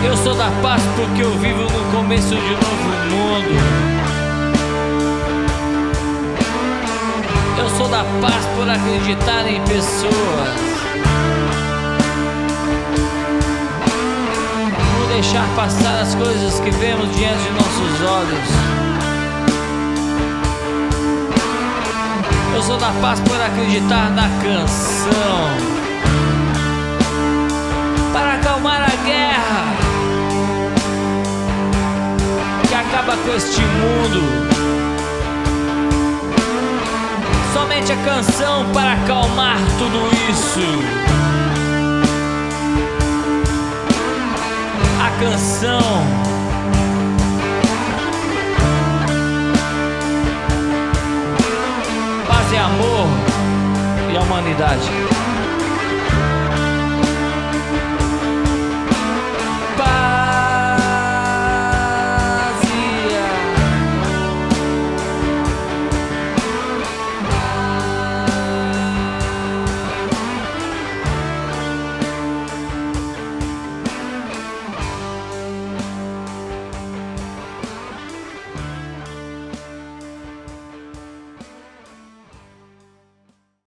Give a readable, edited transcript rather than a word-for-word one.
Eu sou da paz porque eu vivo no começo de um novo mundo. Eu sou da paz por acreditar em pessoas, por deixar passar as coisas que vemos diante de nossos olhos. Eu sou da paz por acreditar na canção, para acalmar a guerra que acaba com este mundo. Somente a canção para acalmar tudo isso. A canção. Paz e amor e a humanidade.